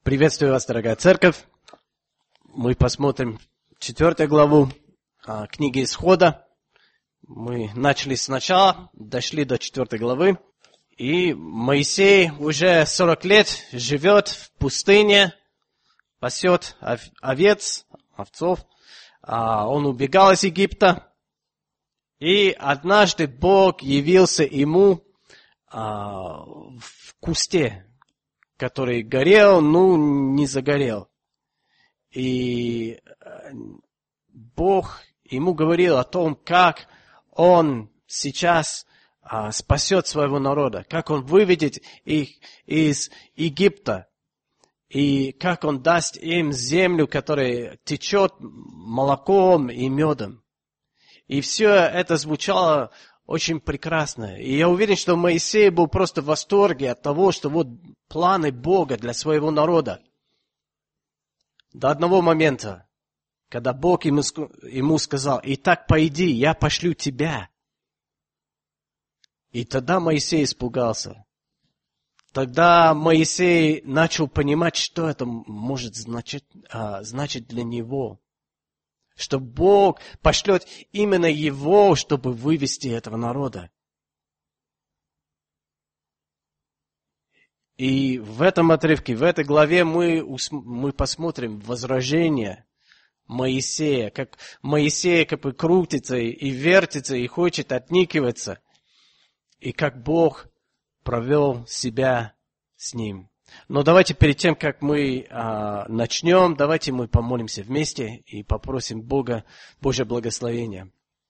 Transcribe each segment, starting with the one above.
Приветствую вас, дорогая церковь. Мы посмотрим 4 главу книги Исхода. Мы начали сначала, дошли до 4 главы. И Моисей уже 40 лет живет в пустыне, пасет овцов. Он убегал из Египта. И однажды Бог явился ему в кусте, который горел, не загорел. И Бог ему говорил о том, как он сейчас спасет своего народа, как он выведет их из Египта, и как он даст им землю, которая течет молоком и медом. И все это звучало очень прекрасно. И я уверен, что Моисей был просто в восторге от того, что вот планы Бога для своего народа. До одного момента, когда Бог ему сказал: «Итак, пойди, я пошлю тебя». И тогда Моисей испугался. Тогда Моисей начал понимать, что это может значить для него. Что Бог пошлет именно его, чтобы вывести этого народа. И в этом отрывке, в этой главе мы посмотрим возражение Моисея, как Моисей крутится и вертится и хочет отникиваться, и как Бог провел себя с ним. Но давайте перед тем, как мы начнем, давайте мы помолимся вместе и попросим Бога, Божье благословение.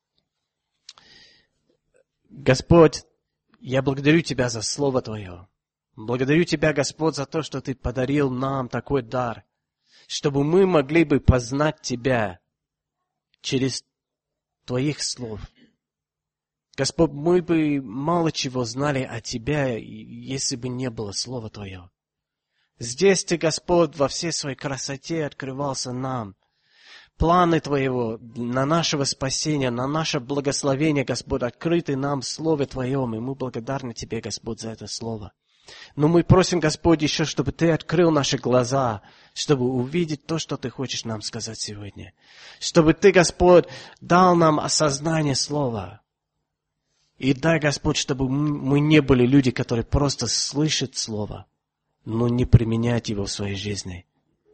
Господь, я благодарю Тебя за Слово Твое. Благодарю Тебя, Господь, за то, что Ты подарил нам такой дар, чтобы мы могли бы познать Тебя через Твоих слов. Господь, мы бы мало чего знали о Тебе, если бы не было Слова Твое. Здесь Ты, Господь, во всей своей красоте открывался нам. Планы Твоего на нашего спасения, на наше благословение, Господь, открыты нам в Слове Твоем, и мы благодарны Тебе, Господь, за это Слово. Но мы просим, Господь, еще, чтобы Ты открыл наши глаза, чтобы увидеть то, что Ты хочешь нам сказать сегодня. Чтобы Ты, Господь, дал нам осознание Слова. И дай, Господь, чтобы мы не были люди, которые просто слышат Слово, но не применять его в своей жизни.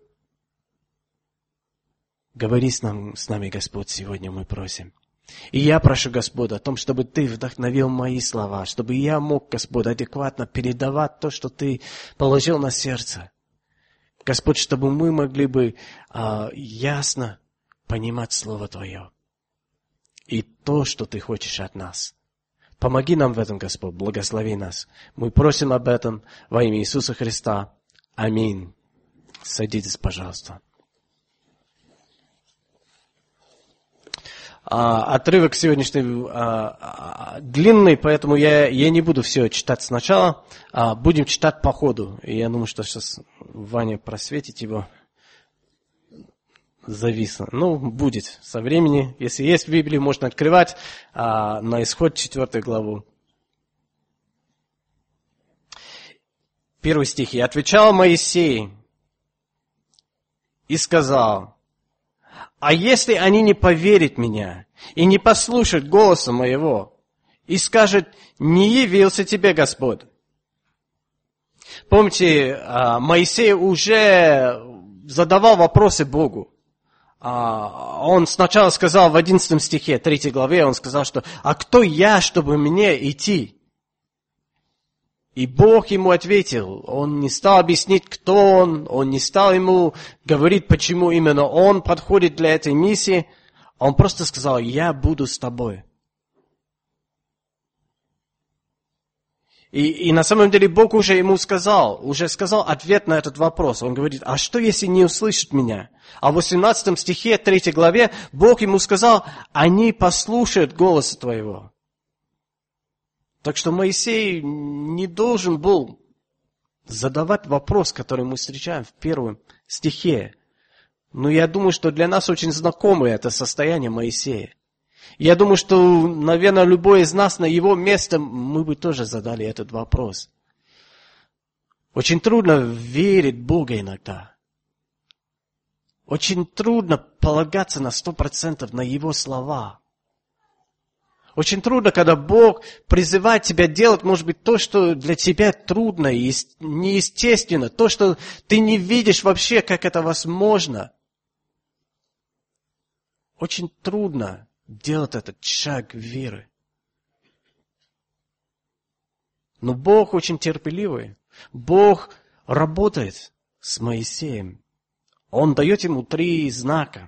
Говори с нами, Господь, сегодня мы просим. И я прошу, Господь, о том, чтобы Ты вдохновил мои слова, чтобы я мог, Господь, адекватно передавать то, что Ты положил на сердце. Господь, чтобы мы могли бы ясно понимать Слово Твое и то, что Ты хочешь от нас. Помоги нам в этом, Господь, благослови нас. Мы просим об этом во имя Иисуса Христа. Аминь. Садитесь, пожалуйста. Отрывок сегодняшний длинный, поэтому я не буду все читать сначала. Будем читать по ходу. И я думаю, что сейчас Ваня просветит его. Зависло. Будет со времени. Если есть в Библии, можно открывать на Исход 4 главу. 1 стих. «И отвечал Моисей и сказал: а если они не поверят меня и не послушают голоса моего, и скажут: не явился тебе Господь». Помните, Моисей уже задавал вопросы Богу. Он сначала сказал в 11 стихе 3 главе, он сказал, что «а кто я, чтобы мне идти?» И Бог ему ответил. Он не стал объяснить, кто он не стал ему говорить, почему именно он подходит для этой миссии. Он просто сказал: «Я буду с тобой». И на самом деле Бог уже ему сказал ответ на этот вопрос. Он говорит: а что, если не услышат меня? А в 18 стихе 3 главе Бог ему сказал: они послушают голоса твоего. Так что Моисей не должен был задавать вопрос, который мы встречаем в 1 стихе. Но я думаю, что для нас очень знакомо это состояние Моисея. Я думаю, что, наверное, любой из нас на его месте, мы бы тоже задали этот вопрос. Очень трудно верить в Бога иногда. Очень трудно полагаться на 100% на Его слова. Очень трудно, когда Бог призывает тебя делать, может быть, то, что для тебя трудно и неестественно, то, что ты не видишь вообще, как это возможно. Очень трудно делать этот шаг веры. Но Бог очень терпеливый. Бог работает с Моисеем. Он дает ему 3 знака.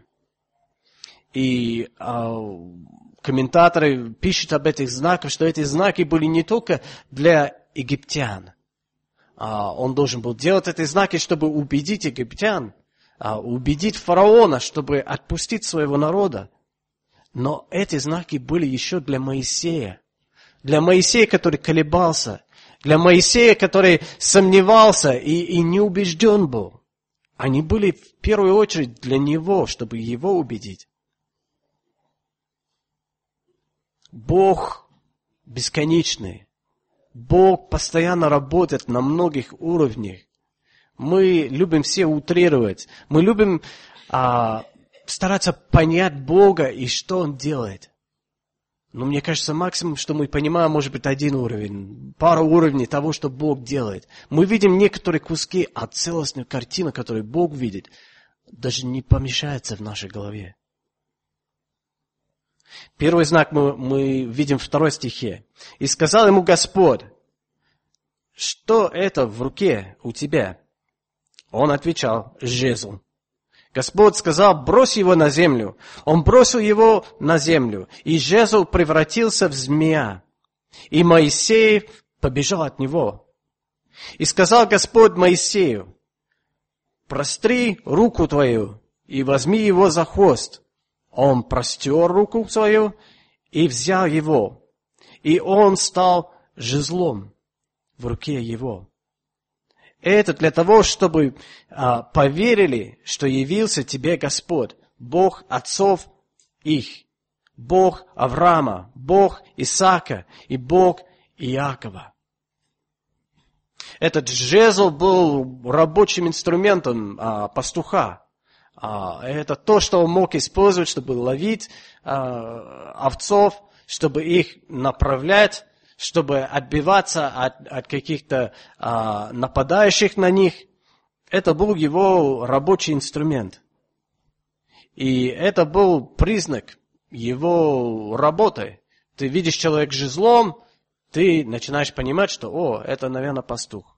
И комментаторы пишут об этих знаках, что эти знаки были не только для египтян. Он должен был делать эти знаки, чтобы убедить египтян, убедить фараона, чтобы отпустить своего народа. Но эти знаки были еще для Моисея. Для Моисея, который колебался. Для Моисея, который сомневался и не убежден был. Они были в первую очередь для него, чтобы его убедить. Бог бесконечный. Бог постоянно работает на многих уровнях. Мы любим все утрировать. Мы любим стараться понять Бога и что Он делает. Но мне кажется, максимум, что мы понимаем, может быть, 1 уровень, пару уровней того, что Бог делает. Мы видим некоторые куски, а целостную картину, которую Бог видит, даже не помещается в нашей голове. Первый знак мы видим в 2 стихе. «И сказал ему Господь, что это в руке у тебя?» Он отвечал, «Жезл». Господь сказал, брось его на землю. Он бросил его на землю, и жезл превратился в змея. И Моисей побежал от него. И сказал Господь Моисею, простри руку твою и возьми его за хвост. Он простер руку свою и взял его. И он стал жезлом в руке его. Это для того, чтобы поверили, что явился тебе Господь, Бог отцов их, Бог Авраама, Бог Исаака и Бог Иакова. Этот жезл был рабочим инструментом пастуха. Это то, что он мог использовать, чтобы ловить овцов, чтобы их направлять, чтобы отбиваться от каких-то нападающих на них. Это был его рабочий инструмент. И это был признак его работы. Ты видишь человека с жезлом, ты начинаешь понимать, что, это, наверное, пастух.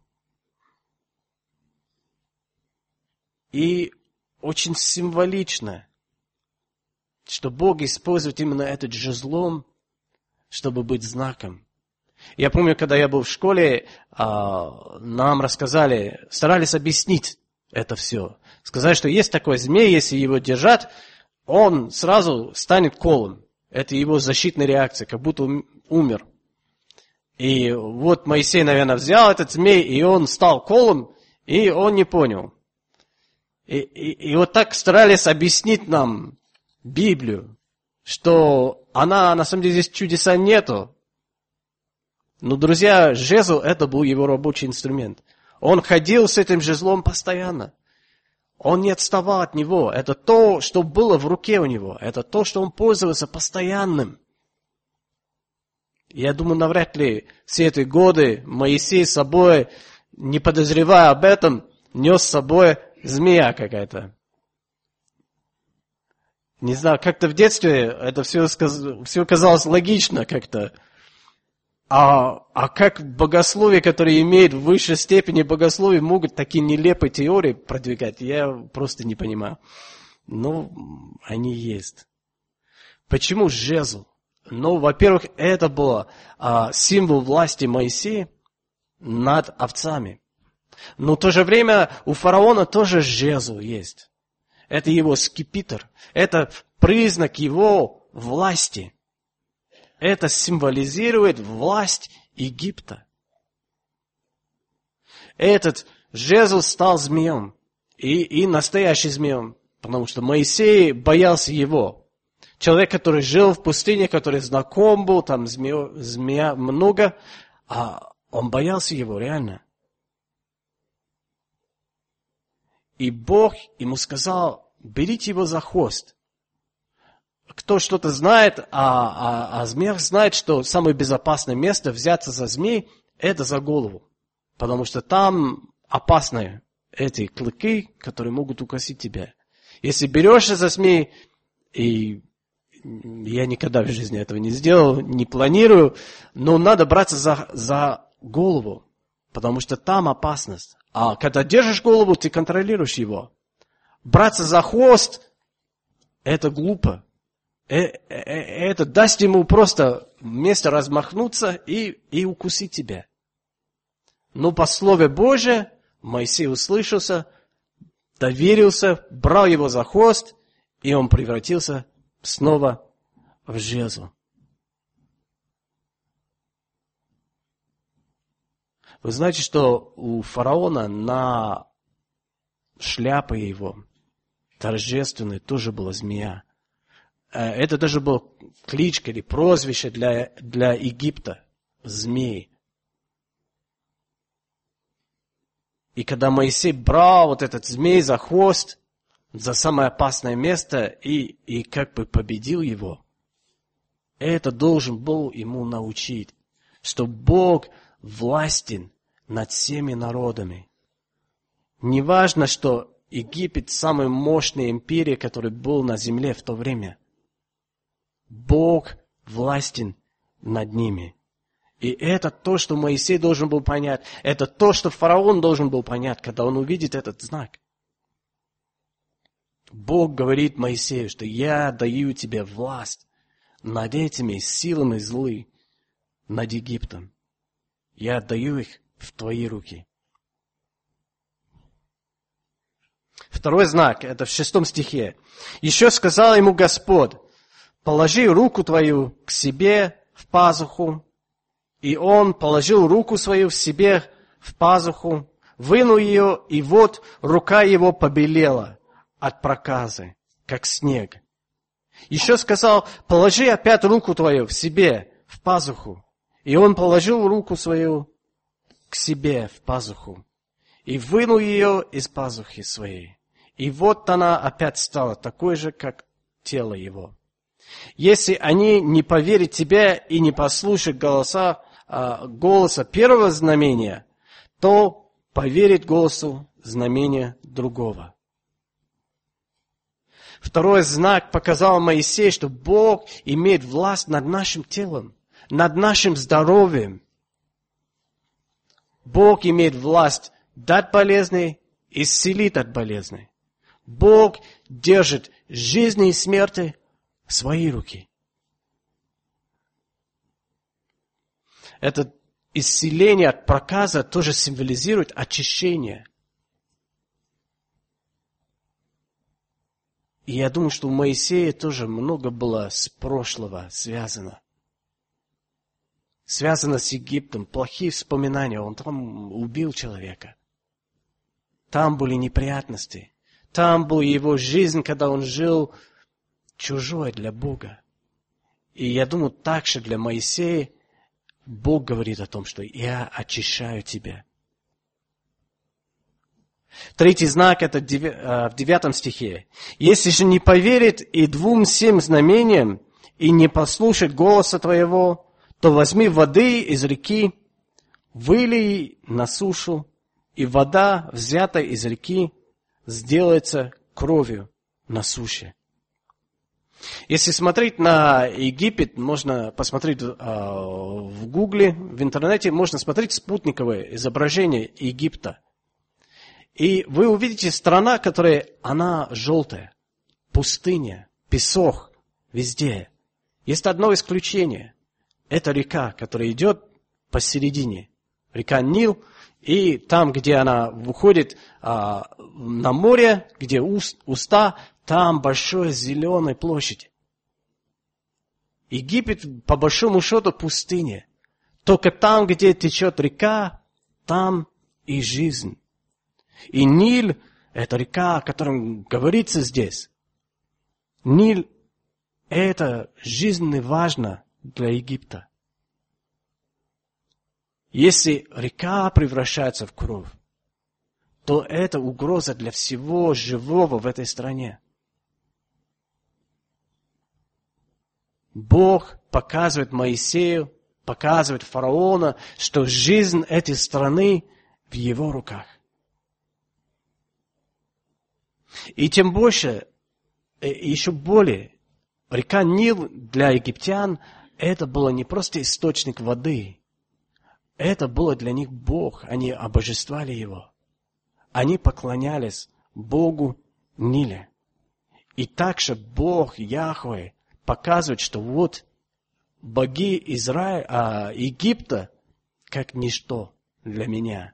И очень символично, что Бог использует именно этот жезлом, чтобы быть знаком. Я помню, когда я был в школе, нам рассказали, старались объяснить это все. Сказали, что есть такой змей, если его держать, он сразу станет колом. Это его защитная реакция, как будто умер. И вот Моисей, наверное, взял этот змей, и он стал колом, и он не понял. И вот так старались объяснить нам Библию, что она, на самом деле, здесь чудеса нету. Но, друзья, жезл, это был его рабочий инструмент. Он ходил с этим жезлом постоянно. Он не отставал от него. Это то, что было в руке у него. Это то, что он пользовался постоянным. Я думаю, навряд ли все эти годы Моисей с собой, не подозревая об этом, нес с собой змея какая-то. Не знаю, как-то в детстве это все казалось логично как-то. А как богословие, которые имеют в высшей степени богословия, могут такие нелепые теории продвигать, я просто не понимаю. Но они есть. Почему жезл? Ну, во-первых, это был символ власти Моисея над овцами. Но в то же время у фараона тоже жезл есть. Это его скипетр. Это признак его власти. Это символизирует власть Египта. Этот жезл стал змеем. И настоящим змеем. Потому что Моисей боялся его. Человек, который жил в пустыне, который знаком был, там змея много, он боялся его реально. И Бог ему сказал, берите его за хвост. Кто что-то знает, а змеях знает, что самое безопасное место взяться за змей, это за голову. Потому что там опасные эти клыки, которые могут укусить тебя. Если берешься за змей, и я никогда в жизни этого не сделал, не планирую, но надо браться за голову, потому что там опасность. А когда держишь голову, ты контролируешь его. Браться за хвост, это глупо. Это даст ему просто место размахнуться и укусить тебя. Но по слову Божьему Моисей услышался, доверился, брал его за хвост, и он превратился снова в жезл. Вы знаете, что у фараона на шляпе его торжественной тоже была змея. Это даже был кличка или прозвище для Египта – змей. И когда Моисей брал вот этот змей за хвост, за самое опасное место и как бы победил его, это должен был ему научить, что Бог властен над всеми народами. Неважно, что Египет – самая мощная империя, которая была на земле в то время. Бог властен над ними. И это то, что Моисей должен был понять. Это то, что фараон должен был понять, когда он увидит этот знак. Бог говорит Моисею, что я даю тебе власть над этими силами злы, над Египтом. Я отдаю их в твои руки. Второй знак, это в 6 стихе. Еще сказал ему Господь, положи руку твою к себе в пазуху. И он положил руку свою в себе в пазуху, вынул ее, и вот рука его побелела от проказы, как снег. Еще сказал, положи опять руку твою в себе в пазуху. И он положил руку свою к себе в пазуху, и вынул ее из пазухи своей. И вот она опять стала такой же, как тело его. Если они не поверят тебе и не послушают голоса первого знамения, то поверят голосу знамения другого. Второй знак показал Моисей, что Бог имеет власть над нашим телом, над нашим здоровьем. Бог имеет власть дать болезни, исцелить от болезней. Бог держит жизни и смерти в свои руки. Это исцеление от проказа тоже символизирует очищение. И я думаю, что у Моисея тоже много было с прошлого связано. Связано с Египтом, плохие воспоминания. Он там убил человека. Там были неприятности. Там была его жизнь, когда он жил чужой для Бога. И я думаю, так же для Моисея Бог говорит о том, что я очищаю тебя. Третий знак, это в 9 стихе. Если же не поверит и 2 знамениям, и не послушает голоса твоего, то возьми воды из реки, вылей на сушу, и вода, взятая из реки, сделается кровью на суше. Если смотреть на Египет, можно посмотреть в Гугле, в интернете, можно смотреть спутниковое изображение Египта. И вы увидите страна, которая, она желтая, пустыня, песок, везде. Есть одно исключение. Это река, которая идет посередине. Река Нил, и там, где она выходит на море, где уста, там большая зеленая площадь. Египет, по большому счету, пустыня. Только там, где течет река, там и жизнь. И Ниль – это река, о которой говорится здесь. Ниль – это жизненно важно для Египта. Если река превращается в кровь, то это угроза для всего живого в этой стране. Бог показывает Моисею, показывает фараону, что жизнь этой страны в его руках. И тем больше, еще более, река Нил для египтян это было не просто источник воды. Это было для них Бог. Они обожествляли Его. Они поклонялись Богу Ниле. И также Бог Яхве показывает, что вот боги Египта как ничто для меня.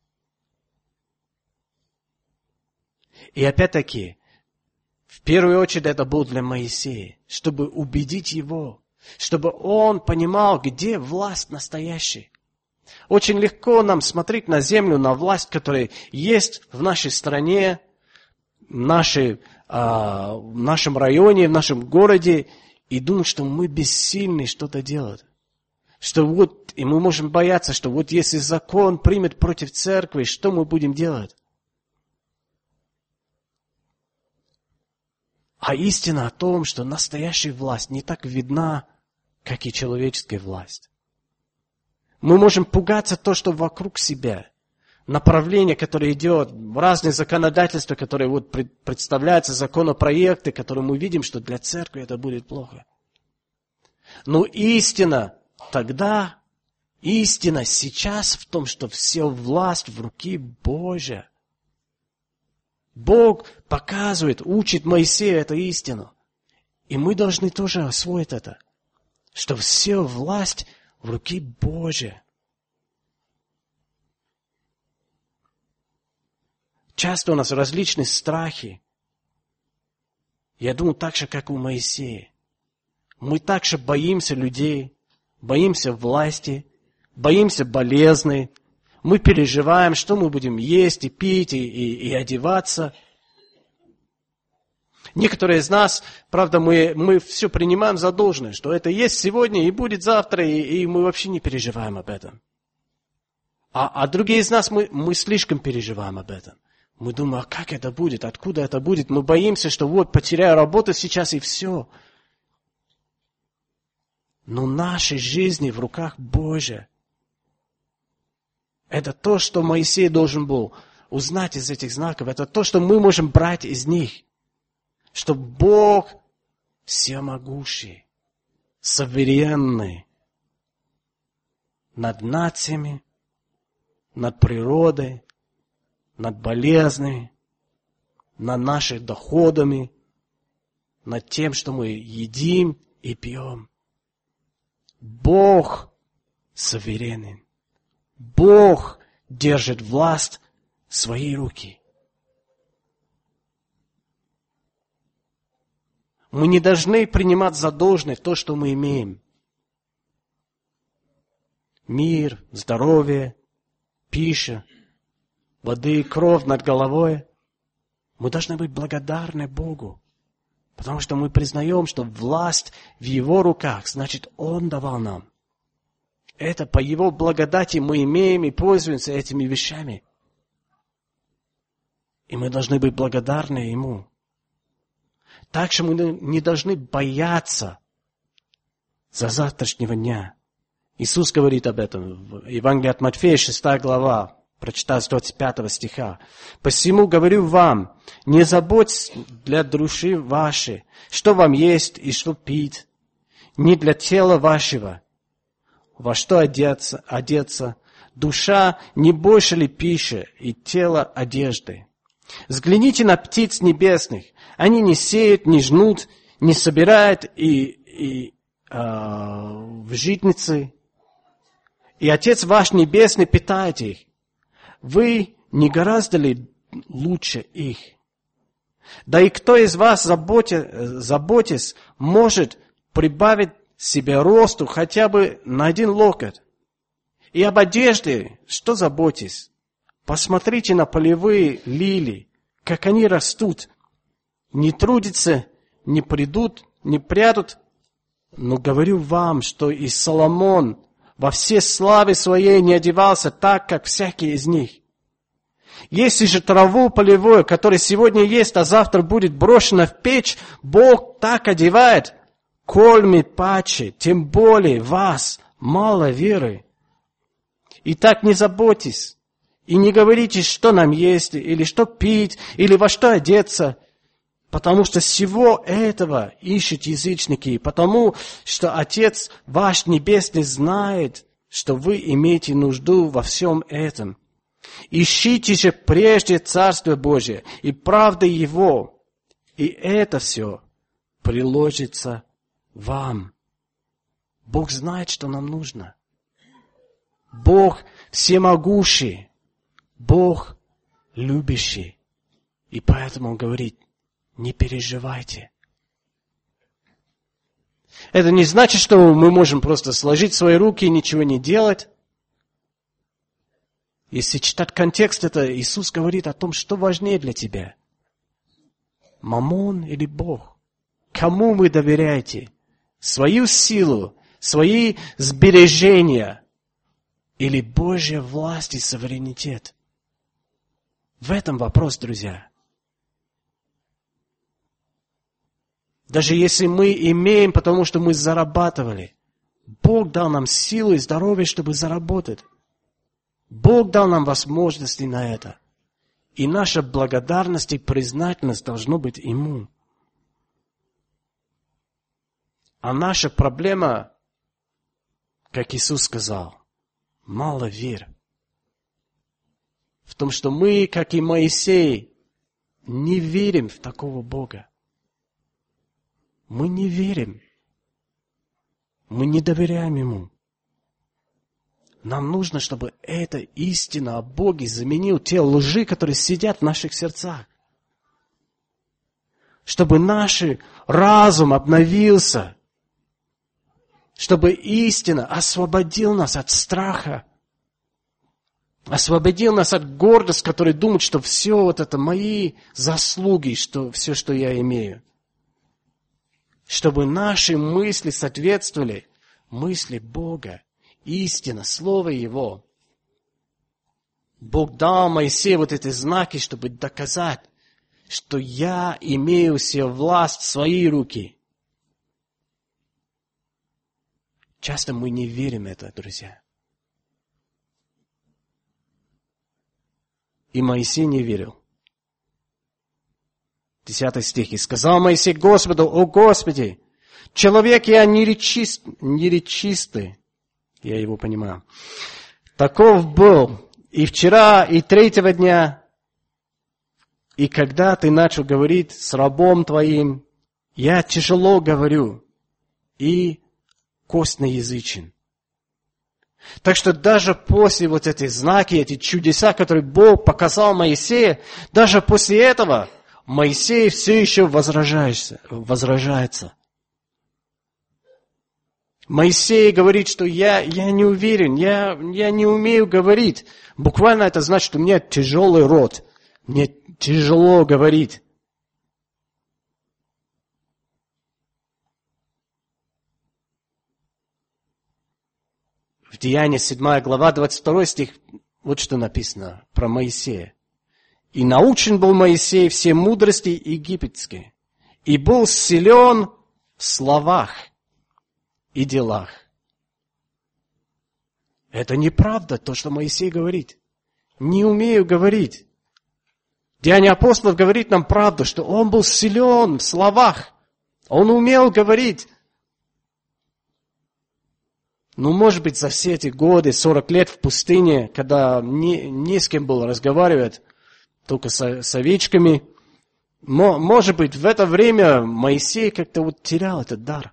И опять-таки, в первую очередь это было для Моисея, чтобы убедить его, чтобы он понимал, где власть настоящая. Очень легко нам смотреть на землю, на власть, которая есть в нашей стране, в нашем районе, в нашем городе, и думать, что мы бессильны что-то делать. Что вот, и мы можем бояться, что вот если закон примет против церкви, что мы будем делать? А истина о том, что настоящая власть не так видна, как и человеческая власть. Мы можем пугаться то, что вокруг себя. Направление, которое идет, разные законодательства, которые вот представляются, законопроекты, которые мы видим, что для церкви это будет плохо. Но истина тогда, истина сейчас в том, что вся власть в руке Божьей. Бог показывает, учит Моисея эту истину. И мы должны тоже освоить это. Что вся власть в руке Божьей. Часто у нас различные страхи. Я думаю, так же, как у Моисея. Мы также боимся людей, боимся власти, боимся болезни. Мы переживаем, что мы будем есть и пить, и одеваться. Некоторые из нас, правда, мы все принимаем за должное, что это есть сегодня и будет завтра, и мы вообще не переживаем об этом. А другие из нас, мы слишком переживаем об этом. Мы думаем, а как это будет, откуда это будет? Мы боимся, что вот потеряю работу сейчас и все. Но наши жизни в руках Божьих. Это то, что Моисей должен был узнать из этих знаков. Это то, что мы можем брать из них. Что Бог всемогущий, суверенный над нациями, над природой, над болезнями, над нашими доходами, над тем, что мы едим и пьем. Бог суверенен. Бог держит власть в своей руке. Мы не должны принимать за должное то, что мы имеем. Мир, здоровье, пища, воды, кровь над головой. Мы должны быть благодарны Богу. Потому что мы признаем, что власть в Его руках, значит, Он давал нам. Это по Его благодати мы имеем и пользуемся этими вещами. И мы должны быть благодарны Ему. Также мы не должны бояться за завтрашнего дня. Иисус говорит об этом в Евангелии от Матфея, 6 глава, прочитаю с 25 стиха. «Посему говорю вам, не заботьтесь для души вашей, что вам есть и что пить, не для тела вашего, во что одеться, душа не больше ли пищи и тело одежды. Взгляните на птиц небесных, они не сеют, не жнут, не собирают в житницы, и Отец ваш Небесный питает их. Вы не гораздо ли лучше их? Да и кто из вас, заботясь, может прибавить себе росту хотя бы на 1 локоть? И об одежде что заботитесь? Посмотрите на полевые лилии, как они растут. Не трудятся, не прядут. Но говорю вам, что и Соломон во всей славе своей не одевался так, как всякий из них. Если же траву полевую, которая сегодня есть, а завтра будет брошена в печь, Бог так одевает, кольми паче, тем более вас, мало веры. Итак, не заботьтесь и не говорите, что нам есть, или что пить, или во что одеться, потому что всего этого ищут язычники, потому что Отец ваш Небесный знает, что вы имеете нужду во всем этом. Ищите же прежде Царство Божие и правды Его, и это все приложится вам. Бог знает, что нам нужно. Бог всемогущий, Бог любящий. И поэтому Он говорит, не переживайте. Это не значит, что мы можем просто сложить свои руки и ничего не делать. Если читать контекст, это Иисус говорит о том, что важнее для тебя. Мамон или Бог? Кому вы доверяете? Свою силу, свои сбережения или Божья власть и суверенитет? В этом вопрос, друзья. Даже если мы имеем, потому что мы зарабатывали, Бог дал нам силу и здоровье, чтобы заработать. Бог дал нам возможности на это. И наша благодарность и признательность должно быть Ему. А наша проблема, как Иисус сказал, мало вер. В том, что мы, как и Моисей, не верим в такого Бога. Мы не верим. Мы не доверяем Ему. Нам нужно, чтобы эта истина о Боге заменила те лжи, которые сидят в наших сердцах. Чтобы наш разум обновился. Чтобы истина освободила нас от страха. Освободил нас от гордости, которые думают, что все вот это мои заслуги, что все, что я имею. Чтобы наши мысли соответствовали мысли Бога, истина, Слово Его. Бог дал Моисею вот эти знаки, чтобы доказать, что я имею себе власть в свои руки. Часто мы не верим в это, друзья. И Моисей не верил. 10 стих. «И сказал Моисей Господу, о Господи, человек я неречистый». Я его понимаю. «Таков был и вчера, и третьего дня, и когда ты начал говорить с рабом твоим, я тяжело говорю и костноязычен». Так что даже после вот этих знаков, эти чудеса, которые Бог показал Моисею, даже после этого Моисей все еще возражается. Моисей говорит, что я не уверен, я не умею говорить. Буквально это значит, что у меня тяжелый рот, мне тяжело говорить. В Деянии 7 глава, 22 стих, вот что написано про Моисея. «И научен был Моисей всей мудрости египетской, и был силен в словах и делах». Это неправда, то, что Моисей говорит. Не умею говорить. Деяния апостолов говорит нам правду, что он был силен в словах. Он умел говорить. Ну, может быть, за все эти годы, 40 лет в пустыне, когда не с кем было разговаривать, только с овечками, может быть, в это время Моисей как-то вот терял этот дар.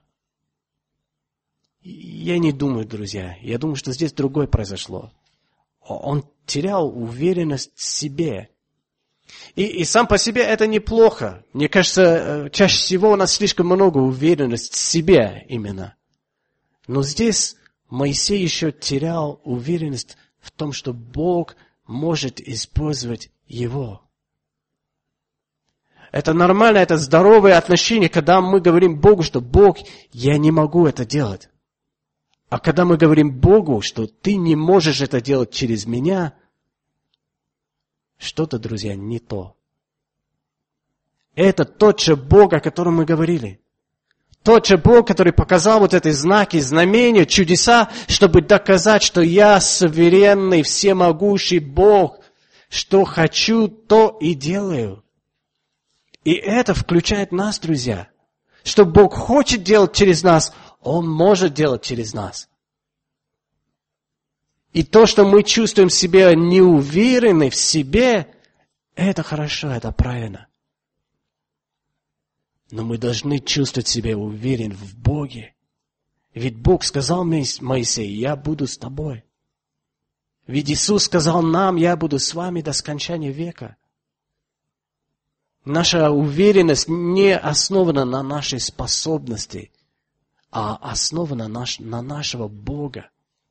Я не думаю, друзья. Я думаю, что здесь другое произошло. Он терял уверенность в себе. И сам по себе это неплохо. Мне кажется, чаще всего у нас слишком много уверенности в себе именно. Но здесь Моисей еще терял уверенность в том, что Бог может использовать его. Это нормально, это здоровое отношение, когда мы говорим Богу, что Бог, я не могу это делать. А когда мы говорим Богу, что ты не можешь это делать через меня, что-то, друзья, не то. Это тот же Бог, о котором мы говорили. Тот же Бог, который показал вот эти знаки, знамения, чудеса, чтобы доказать, что я суверенный, всемогущий Бог, что хочу, то и делаю. И это включает нас, друзья. Что Бог хочет делать через нас, Он может делать через нас. И то, что мы чувствуем себя неуверенны в себе, это хорошо, это правильно. Но мы должны чувствовать себя уверен в Боге. Ведь Бог сказал Моисею, я буду с тобой. Ведь Иисус сказал нам, я буду с вами до скончания века. Наша уверенность не основана на нашей способности, а основана на нашего Бога.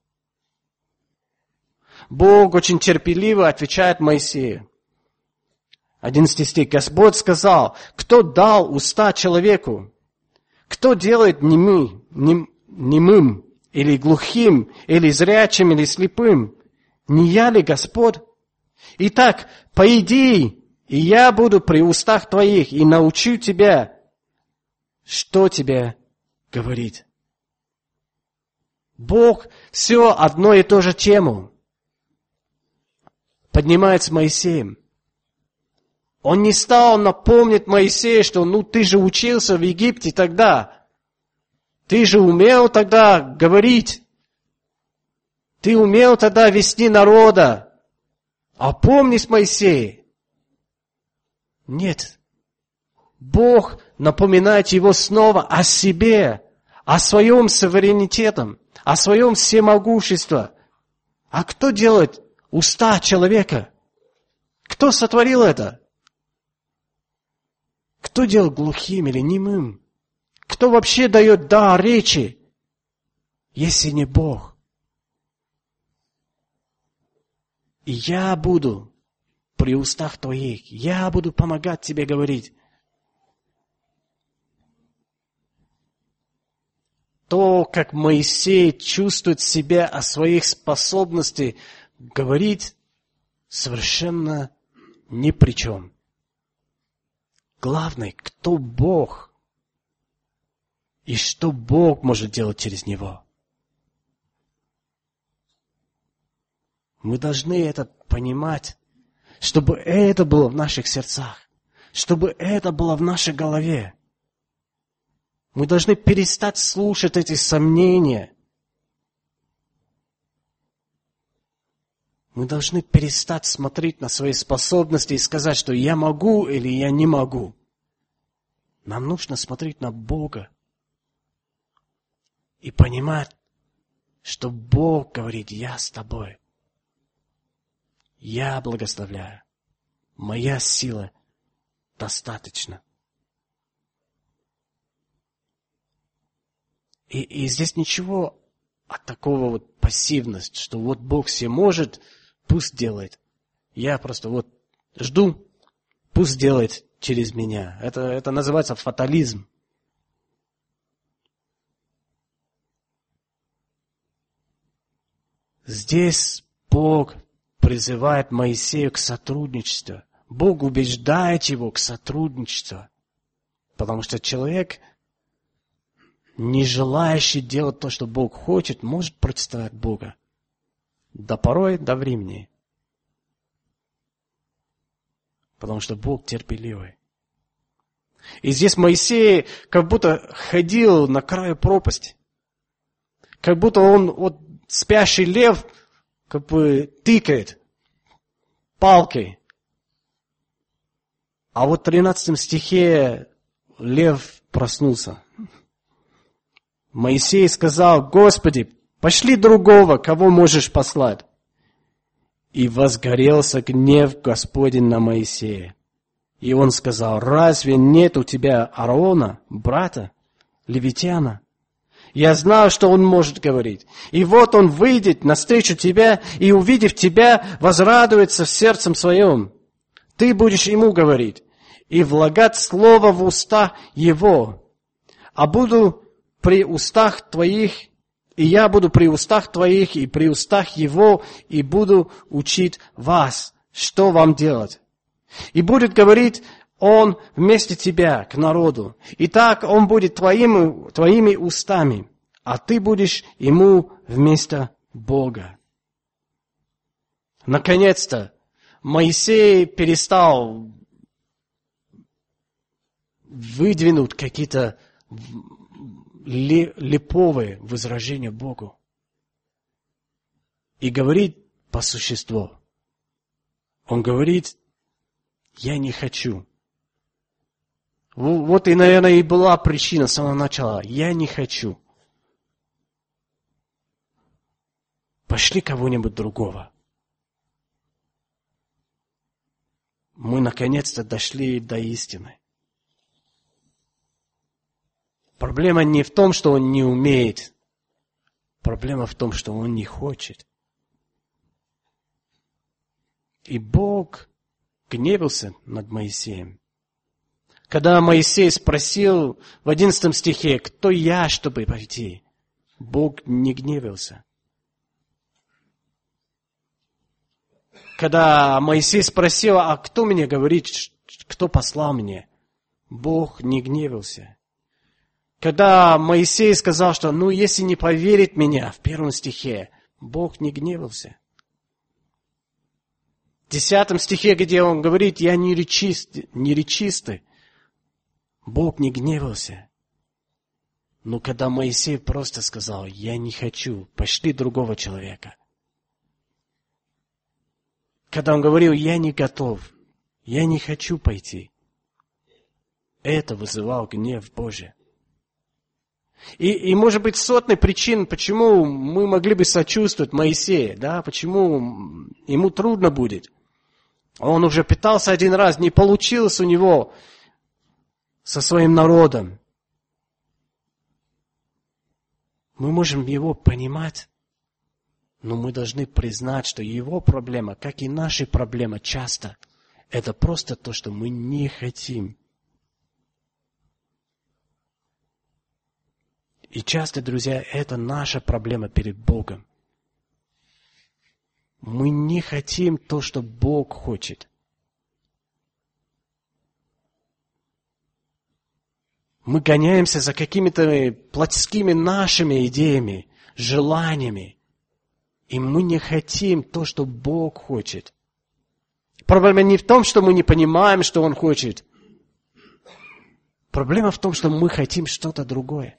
Бог очень терпеливо отвечает Моисею. 11 стих. Господь сказал, кто дал уста человеку? Кто делает немым, или глухим, или зрячим, или слепым? Не я ли Господь? Итак, пойди, и я буду при устах твоих, и научу тебя, что тебе говорить. Бог все одно и то же тему поднимает с Моисеем. Он не стал напомнить Моисею, что ты же учился в Египте тогда. Ты же умел тогда говорить. Ты умел тогда вести народа. Опомнись, Моисей. Нет. Бог напоминает его снова о себе, о своем суверенитете, о своем всемогуществе. А кто делает уста человека? Кто сотворил это? Кто делал глухим или немым? Кто вообще дает дар речи, если не Бог? И я буду при устах твоих, я буду помогать тебе говорить. То, как Моисей чувствует себя о своих способностях говорить, совершенно ни при чем. Главное, кто Бог и что Бог может делать через него. Мы должны это понимать, чтобы это было в наших сердцах, чтобы это было в нашей голове. Мы должны перестать слушать эти сомнения. Мы должны перестать смотреть на свои способности и сказать, что я могу или я не могу. Нам нужно смотреть на Бога и понимать, что Бог говорит, я с тобой. Я благословляю. Моя сила достаточно. И здесь ничего от такого вот пассивности, что вот Бог все может, пусть делает. Я просто жду, пусть делает через меня. Это называется фатализм. Здесь Бог призывает Моисея к сотрудничеству. Бог убеждает его к сотрудничеству. Потому что человек, не желающий делать то, что Бог хочет, может противостоять Бога. До порой, до времени. Потому что Бог терпеливый. И здесь Моисей как будто ходил на краю пропасти. Как будто он, спящий лев, как бы тыкает палкой. А в 13 стихе лев проснулся. Моисей сказал, Господи, пошли другого, кого можешь послать. И возгорелся гнев Господень на Моисея. И он сказал, разве нет у тебя Аарона, брата, левитяна? Я знаю, что он может говорить. И вот он выйдет навстречу тебя, и, увидев тебя, возрадуется в сердцем своем. Ты будешь ему говорить, и влагать слово в уста его. А буду при устах твоих, и я буду при устах твоих, и при устах его, и буду учить вас что вам делать. И будет говорить Он вместо тебя к народу. И так Он будет твоими устами, а ты будешь Ему вместо Бога. Наконец-то Моисей перестал выдвинуть какие-то липовые возражения Богу и говорит по существу. Он говорит: я не хочу. Вот и, наверное, и была причина с самого начала. Я не хочу. Пошли кого-нибудь другого. Мы наконец-то дошли до истины. Проблема не в том, что он не умеет. Проблема в том, что он не хочет. И Бог гневался над Моисеем. Когда Моисей спросил в 11 стихе: кто я, чтобы пойти? Бог не гневался. Когда Моисей спросил: а кто мне говорит, кто послал меня? Бог не гневался. Когда Моисей сказал, что если не поверит меня, в 1 стихе, Бог не гневался. В 10 стихе, где он говорит: я не речистый, Бог не гневался. Но когда Моисей просто сказал: я не хочу, пошли другого человека. Когда он говорил: я не готов, я не хочу пойти, это вызывало гнев Божий. И может быть сотни причин, почему мы могли бы сочувствовать Моисею, да, почему ему трудно будет. Он уже пытался один раз, не получилось у него со своим народом. Мы можем его понимать, но мы должны признать, что его проблема, как и наши проблемы часто, это просто то, что мы не хотим. И часто, друзья, это наша проблема перед Богом. Мы не хотим то, что Бог хочет. Мы гоняемся за какими-то плотскими нашими идеями, желаниями. И мы не хотим то, что Бог хочет. Проблема не в том, что мы не понимаем, что Он хочет. Проблема в том, что мы хотим что-то другое.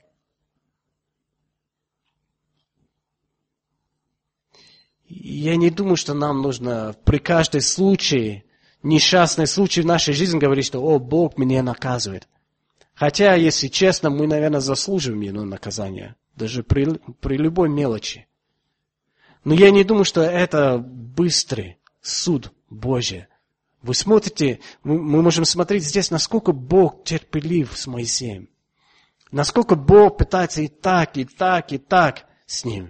Я не думаю, что нам нужно при каждом случае, несчастный случай в нашей жизни говорить, что «О, Бог меня наказывает». Хотя, если честно, мы, наверное, заслуживаем наказания, даже при любой мелочи. Но я не думаю, что это быстрый суд Божий. Вы смотрите, мы можем смотреть здесь, насколько Бог терпелив с Моисеем. Насколько Бог пытается и так с ним.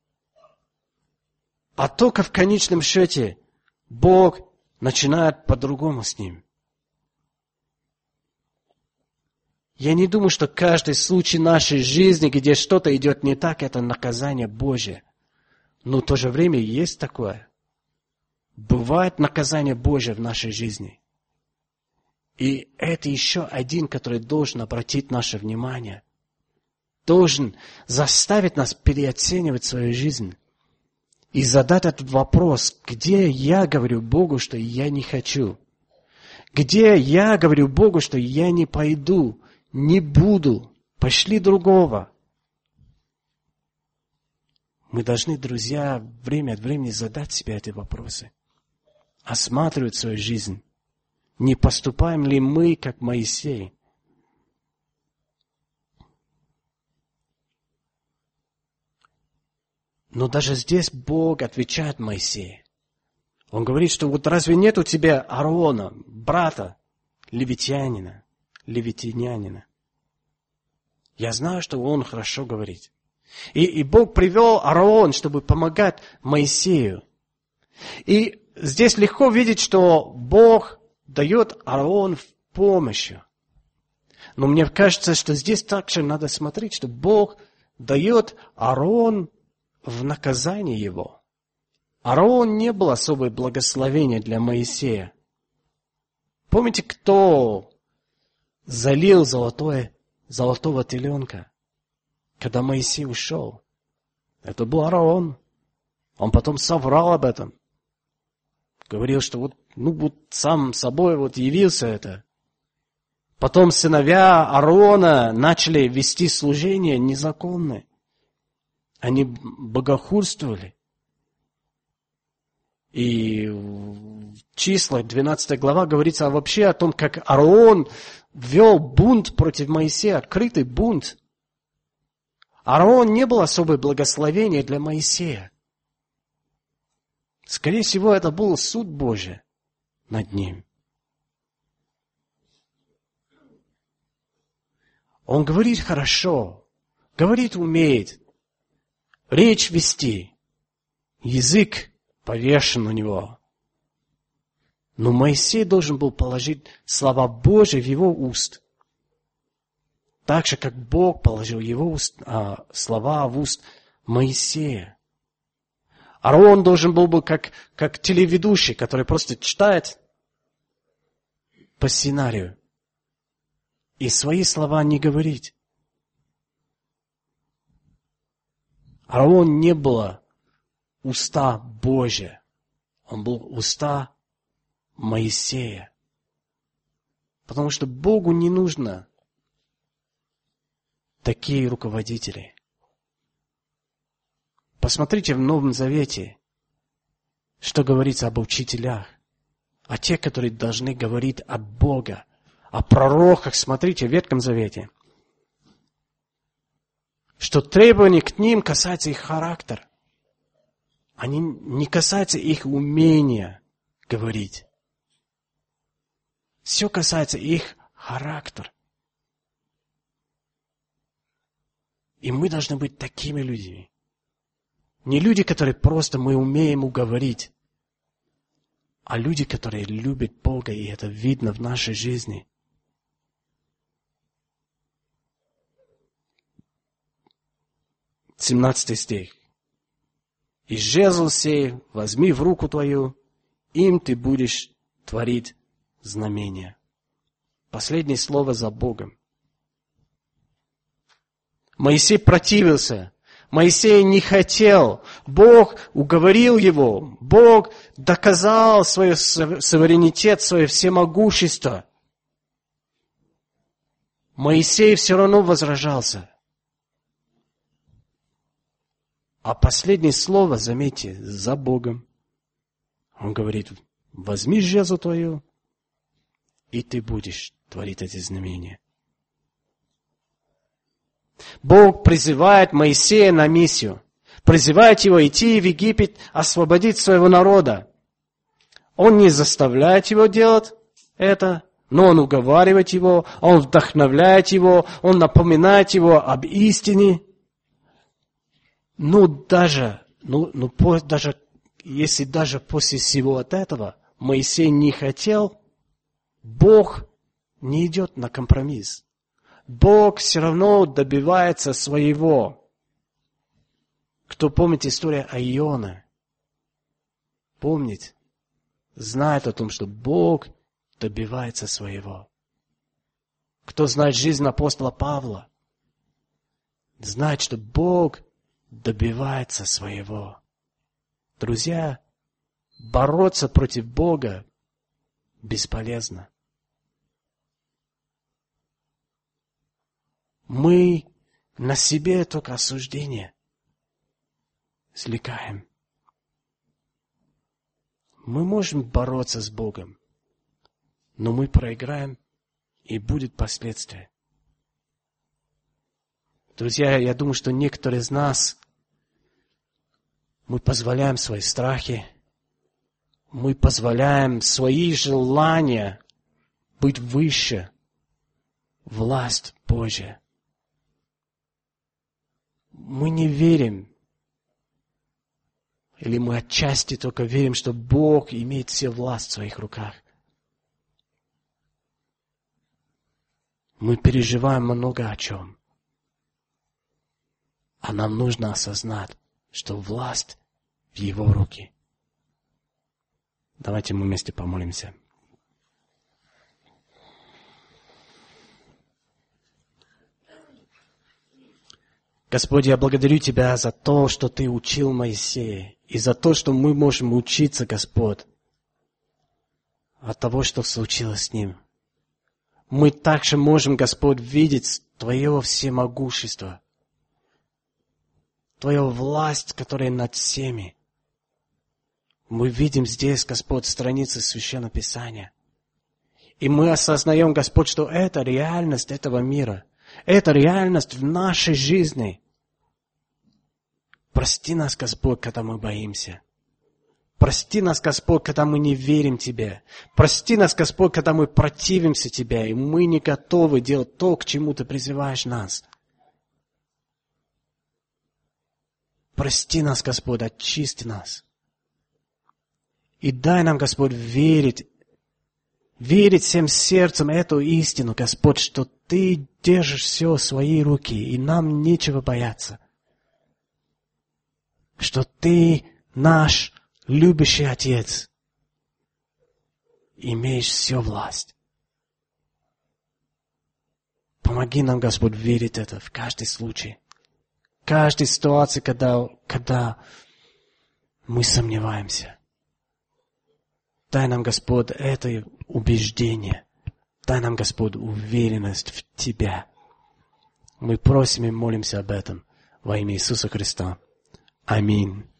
А только в конечном счете Бог начинает по-другому с ним. Я не думаю, что каждый случай нашей жизни, где что-то идет не так, это наказание Божие. Но в то же время есть такое. Бывает наказание Божие в нашей жизни. И это еще один, который должен обратить наше внимание. Должен заставить нас переоценивать свою жизнь. И задать этот вопрос: где я говорю Богу, что я не хочу? Где я говорю Богу, что я не пойду, не буду, пошли другого? Мы должны, друзья, время от времени задать себе эти вопросы. Осматривать свою жизнь. Не поступаем ли мы, как Моисей? Но даже здесь Бог отвечает Моисею. Он говорит, что вот разве нет у тебя Аарона, брата, левитянина? Я знаю, что он хорошо говорит. И Бог привел Аарона, чтобы помогать Моисею. И здесь легко видеть, что Бог дает Аарону помощь. Но мне кажется, что здесь также надо смотреть, что Бог дает Аарону в наказание его. Аарон не был особое благословение для Моисея. Помните, кто залил золотого теленка, когда Моисей ушел? Это был Аарон. Он потом соврал об этом. Говорил, что сам собой явился это. Потом сыновья Аарона начали вести служение незаконное. Они богохульствовали. И в Числах, 12 глава, говорится вообще о том, как Аарон вел бунт против Моисея, открытый бунт. Аарон не был особое благословение для Моисея. Скорее всего, это был суд Божий над ним. Он говорит хорошо, говорит умеет, речь вести, язык повешен у него. Но Моисей должен был положить слова Божьи в его уст. Так же, как Бог положил его слова в уст Моисея. Аарон должен был бы как телеведущий, который просто читает по сценарию и свои слова не говорить. Аарон не было уста Божия. Он был уста Моисея. Потому что Богу не нужно такие руководители. Посмотрите в Новом Завете, что говорится об учителях, о тех, которые должны говорить от Бога, о пророках. Смотрите в Ветхом Завете, что требования к ним касаются их характера. Они не касаются их умения говорить. Все касается их характера. И мы должны быть такими людьми. Не люди, которые просто мы умеем уговорить, а люди, которые любят Бога, и это видно в нашей жизни. Семнадцатый стих. «И жезл сей возьми в руку твою, им ты будешь творить знамения». Последнее слово за Богом. Моисей противился. Моисей не хотел. Бог уговорил его. Бог доказал свой суверенитет, свое всемогущество. Моисей все равно возражался. А последнее слово, заметьте, за Богом. Он говорит, возьми жезл твою, и ты будешь творить эти знамения. Бог призывает Моисея на миссию. Призывает его идти в Египет, освободить своего народа. Он не заставляет его делать это, но он уговаривает его, он вдохновляет его, он напоминает его об истине. Даже если даже после всего вот этого Моисей не хотел, Бог не идет на компромисс. Бог все равно добивается своего. Кто помнит историю о Ионе? Помнит? Знает о том, что Бог добивается своего. Кто знает жизнь апостола Павла? Знает, что Бог добивается своего. Друзья, бороться против Бога бесполезно. Мы на себе только осуждение слекаем. Мы можем бороться с Богом, но мы проиграем, и будет последствия. Друзья, я думаю, что некоторые из нас, мы позволяем свои страхи, мы позволяем свои желания быть выше власть Божия. Мы не верим, или мы отчасти только верим, что Бог имеет всю власть в своих руках. Мы переживаем много о чем. А нам нужно осознать, что власть в Его руке. Давайте мы вместе помолимся. Господь, я благодарю Тебя за то, что Ты учил Моисея, и за то, что мы можем учиться, Господь, от того, что случилось с ним. Мы также можем, Господь, видеть Твое всемогущество, Твою власть, которая над всеми. Мы видим здесь, Господь, страницы Священного Писания. И мы осознаем, Господь, что это реальность этого мира. Это реальность в нашей жизни. Прости нас, Господь, когда мы боимся. Прости нас, Господь, когда мы не верим Тебе. Прости нас, Господь, когда мы противимся Тебе, и мы не готовы делать то, к чему Ты призываешь нас. Прости нас, Господь, очисти нас. И дай нам, Господь, верить всем сердцем эту истину, Господь, что Ты держишь все в свои руки, и нам нечего бояться. Что Ты наш любящий Отец, имеешь всю власть. Помоги нам, Господь, верить это в каждый случай. В каждой ситуации, когда мы сомневаемся. Дай нам, Господь, это убеждение. Дай нам, Господь, уверенность в Тебя. Мы просим и молимся об этом во имя Иисуса Христа. Аминь.